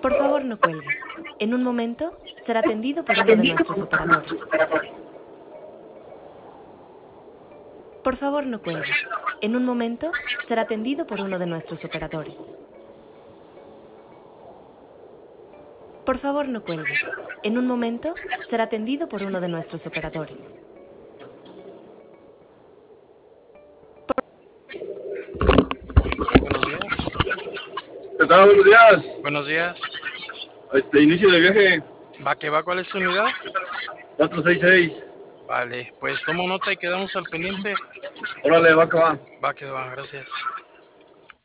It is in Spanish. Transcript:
Por favor, no cuelgue. En un momento será atendido por uno de nuestros operadores. Por favor, no cuelgue. En un momento será atendido por uno de nuestros operadores. Por favor, no cuelgue. En un momento será atendido por uno de nuestros operadores. Buenos días. ¿Qué tal? Buenos días. Buenos días. Inicio de viaje. Va que va, ¿cuál es su unidad? 466. Vale, pues tomo nota y quedamos al pendiente. Órale, va que va. Va que va, gracias.